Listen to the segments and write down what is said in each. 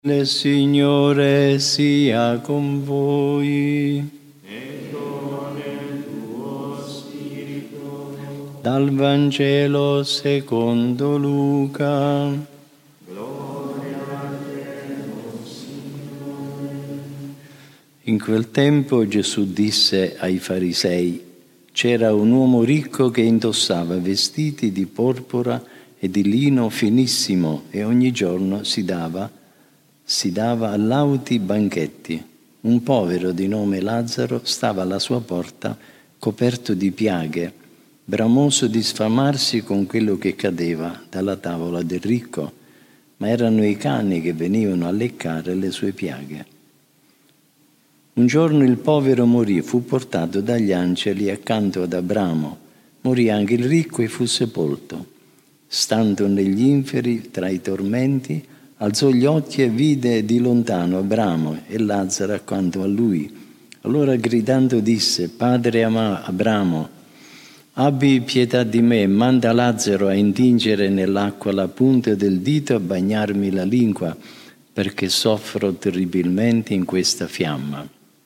Il Signore sia con voi. E con il tuo spirito. Dal Vangelo secondo Luca. Gloria a te, o Signore. In quel tempo Gesù disse ai farisei: c'era un uomo ricco che indossava vestiti di porpora e di lino finissimo e ogni giorno si dava a lauti banchetti. Un povero di nome Lazzaro stava alla sua porta coperto di piaghe, bramoso di sfamarsi con quello che cadeva dalla tavola del ricco, ma erano i cani che venivano a leccare le sue piaghe. Un giorno il povero morì, fu portato dagli angeli accanto ad Abramo. Morì anche il ricco e fu sepolto. Stando negli inferi, tra i tormenti, alzò gli occhi e vide di lontano Abramo e Lazzaro accanto a lui. Allora gridando disse: Padre Abramo, abbi pietà di me, manda Lazzaro a intingere nell'acqua la punta del dito e a bagnarmi la lingua, perché soffro terribilmente in questa fiamma.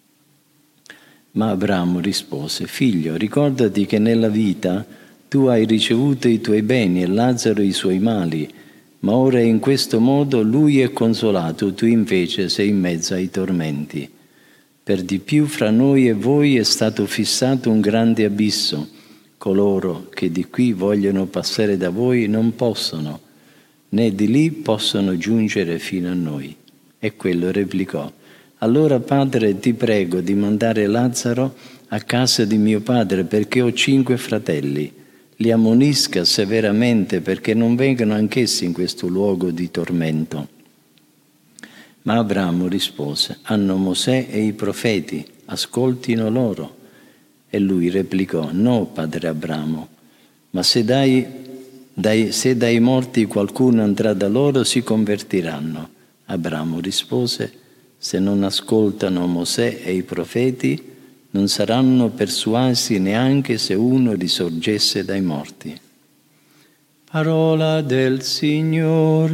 Ma Abramo rispose: Figlio, ricordati che nella vita tu hai ricevuto i tuoi beni e Lazzaro i suoi mali, ma ora in questo modo lui è consolato, tu invece sei in mezzo ai tormenti. Per di più fra noi e voi è stato fissato un grande abisso. Coloro che di qui vogliono passare da voi non possono, né di lì possono giungere fino a noi. E quello replicò: Allora, Padre, ti prego di mandare Lazzaro a casa di mio padre, perché ho 5 fratelli. Li ammonisca severamente perché non vengano anch'essi in questo luogo di tormento. Ma Abramo rispose: Hanno Mosè e i profeti, ascoltino loro. E lui replicò: No, padre Abramo, ma se dai morti qualcuno andrà da loro, si convertiranno. Abramo rispose: Se non ascoltano Mosè e i profeti, non saranno persuasi neanche se uno risorgesse dai morti. Parola del Signore.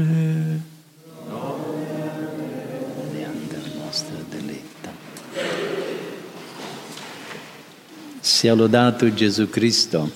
Leander nostra deletta. Sia lodato Gesù Cristo.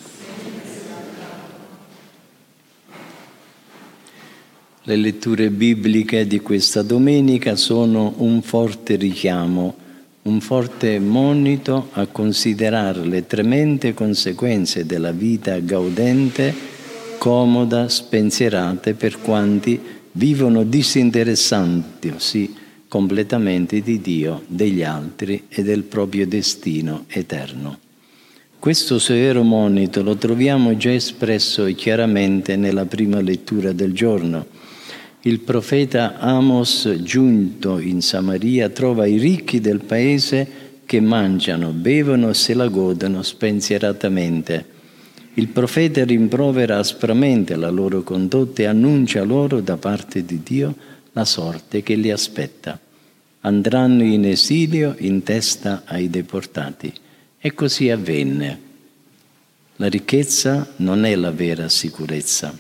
Le letture bibliche di questa domenica sono un forte richiamo, un forte monito a considerare le tremende conseguenze della vita gaudente, comoda, spensierata per quanti vivono disinteressandosi completamente di Dio, degli altri e del proprio destino eterno. Questo severo monito lo troviamo già espresso chiaramente nella prima lettura del giorno. Il profeta Amos, giunto in Samaria, trova i ricchi del paese che mangiano, bevono e se la godono spensieratamente. Il profeta rimprovera aspramente la loro condotta e annuncia loro da parte di Dio la sorte che li aspetta. Andranno in esilio in testa ai deportati. E così avvenne. La ricchezza non è la vera sicurezza.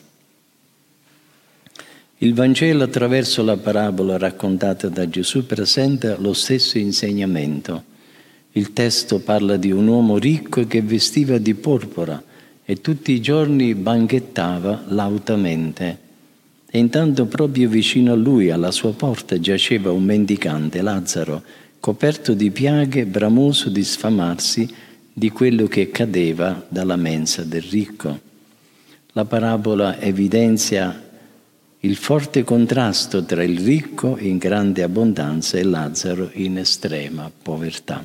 Il Vangelo, attraverso la parabola raccontata da Gesù, presenta lo stesso insegnamento. Il testo parla di un uomo ricco che vestiva di porpora e tutti i giorni banchettava lautamente. E intanto proprio vicino a lui, alla sua porta, giaceva un mendicante, Lazzaro, coperto di piaghe, bramoso di sfamarsi di quello che cadeva dalla mensa del ricco. La parabola evidenzia il forte contrasto tra il ricco in grande abbondanza e Lazzaro in estrema povertà.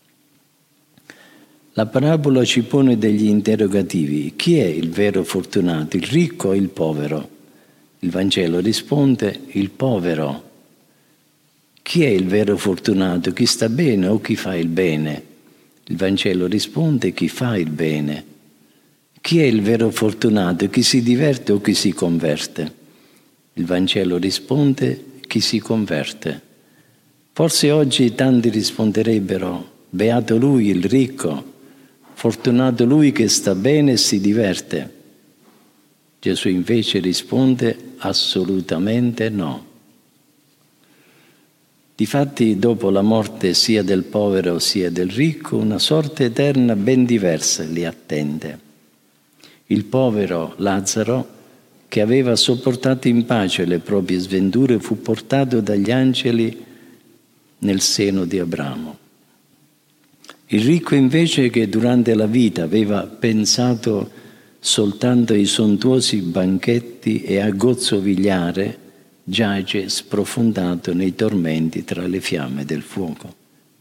La parabola ci pone degli interrogativi. Chi è il vero fortunato, il ricco o il povero? Il Vangelo risponde: il povero. Chi è il vero fortunato? Chi sta bene o chi fa il bene? Il Vangelo risponde: chi fa il bene. Chi è il vero fortunato? Chi si diverte o chi si converte? Il Vangelo risponde: chi si converte. Forse oggi tanti risponderebbero: beato lui, il ricco, fortunato lui che sta bene e si diverte. Gesù invece risponde: assolutamente no. Difatti, dopo la morte sia del povero sia del ricco, una sorte eterna ben diversa li attende. Il povero Lazzaro, che aveva sopportato in pace le proprie sventure, fu portato dagli angeli nel seno di Abramo. Il ricco invece, che durante la vita aveva pensato soltanto ai sontuosi banchetti e a gozzovigliare, giace sprofondato nei tormenti tra le fiamme del fuoco.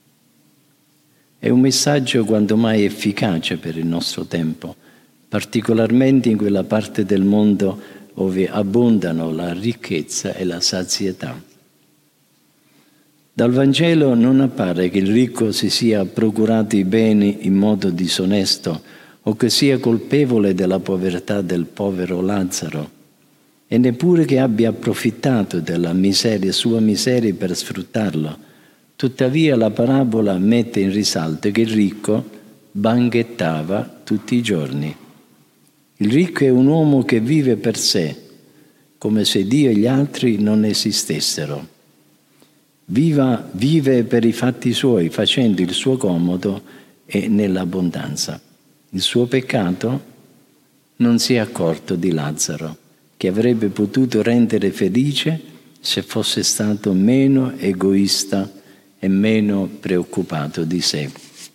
È un messaggio quanto mai efficace per il nostro tempo, particolarmente in quella parte del mondo dove abbondano la ricchezza e la sazietà. Dal Vangelo non appare che il ricco si sia procurato i beni in modo disonesto o che sia colpevole della povertà del povero Lazzaro, e neppure che abbia approfittato della sua miseria per sfruttarlo. Tuttavia la parabola mette in risalto che il ricco banchettava tutti i giorni. Il ricco è un uomo che vive per sé, come se Dio e gli altri non esistessero. Vive per i fatti suoi, facendo il suo comodo e nell'abbondanza. Il suo peccato? Non si è accorto di Lazzaro, che avrebbe potuto rendere felice se fosse stato meno egoista e meno preoccupato di sé.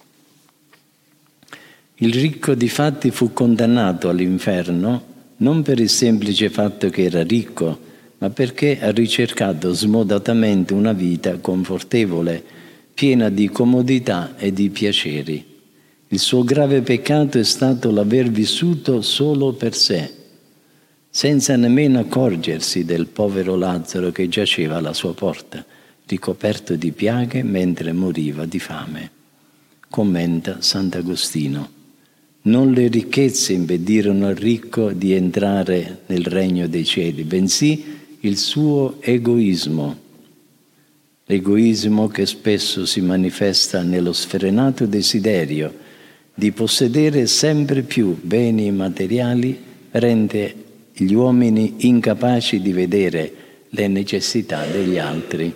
Il ricco difatti fu condannato all'inferno non per il semplice fatto che era ricco, ma perché ha ricercato smodatamente una vita confortevole, piena di comodità e di piaceri. Il suo grave peccato è stato l'aver vissuto solo per sé, senza nemmeno accorgersi del povero Lazzaro che giaceva alla sua porta, ricoperto di piaghe mentre moriva di fame. Commenta Sant'Agostino: non le ricchezze impedirono al ricco di entrare nel regno dei cieli, bensì il suo egoismo. L'egoismo che spesso si manifesta nello sfrenato desiderio di possedere sempre più beni materiali rende gli uomini incapaci di vedere le necessità degli altri.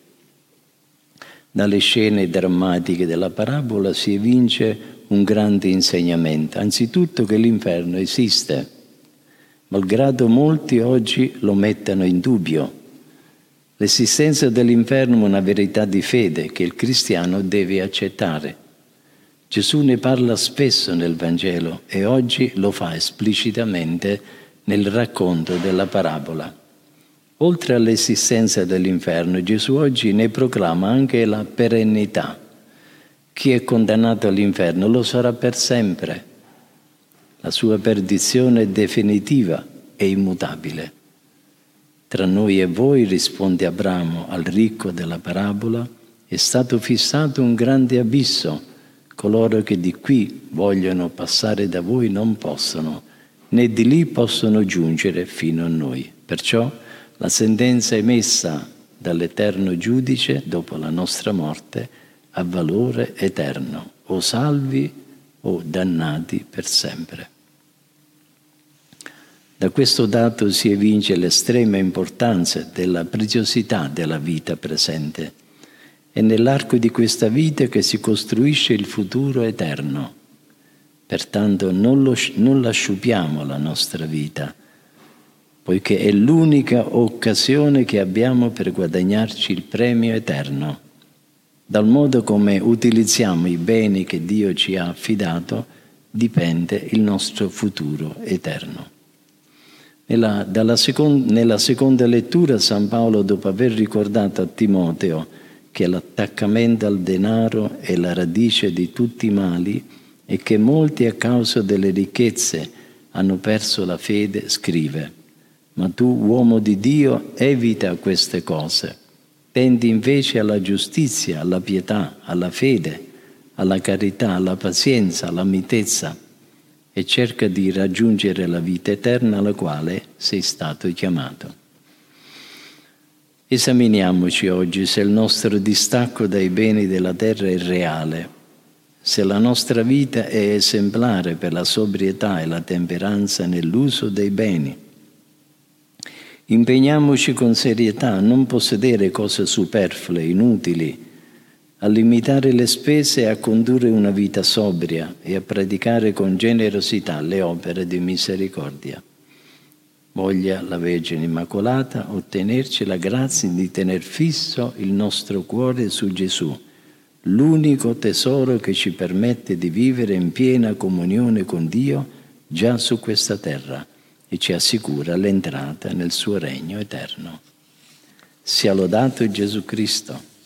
Dalle scene drammatiche della parabola si evince un grande insegnamento, anzitutto che l'inferno esiste, malgrado molti oggi lo mettano in dubbio. L'esistenza dell'inferno è una verità di fede che il cristiano deve accettare. Gesù ne parla spesso nel Vangelo e oggi lo fa esplicitamente nel racconto della parabola. Oltre all'esistenza dell'inferno, Gesù oggi ne proclama anche la perennità. Chi è condannato all'inferno lo sarà per sempre. La sua perdizione è definitiva e immutabile. Tra noi e voi, risponde Abramo al ricco della parabola, è stato fissato un grande abisso. Coloro che di qui vogliono passare da voi non possono, né di lì possono giungere fino a noi. Perciò la sentenza emessa dall'eterno giudice dopo la nostra morte ha valore eterno, o salvi o dannati per sempre. Da questo dato si evince l'estrema importanza della preziosità della vita presente. È nell'arco di questa vita che si costruisce il futuro eterno. Pertanto non lasciupiamo la nostra vita, poiché è l'unica occasione che abbiamo per guadagnarci il premio eterno. Dal modo come utilizziamo i beni che Dio ci ha affidato dipende il nostro futuro eterno. Nella seconda lettura San Paolo, dopo aver ricordato a Timoteo che l'attaccamento al denaro è la radice di tutti i mali e che molti a causa delle ricchezze hanno perso la fede, scrive: ma tu, uomo di Dio, evita queste cose. Tendi invece alla giustizia, alla pietà, alla fede, alla carità, alla pazienza, alla mitezza e cerca di raggiungere la vita eterna alla quale sei stato chiamato. Esaminiamoci oggi se il nostro distacco dai beni della terra è reale, se la nostra vita è esemplare per la sobrietà e la temperanza nell'uso dei beni. Impegniamoci con serietà a non possedere cose superflue, inutili, a limitare le spese e a condurre una vita sobria e a praticare con generosità le opere di misericordia. Voglia la Vergine Immacolata ottenerci la grazia di tener fisso il nostro cuore su Gesù, l'unico tesoro che ci permette di vivere in piena comunione con Dio già su questa terra e ci assicura l'entrata nel suo regno eterno. Sia lodato Gesù Cristo.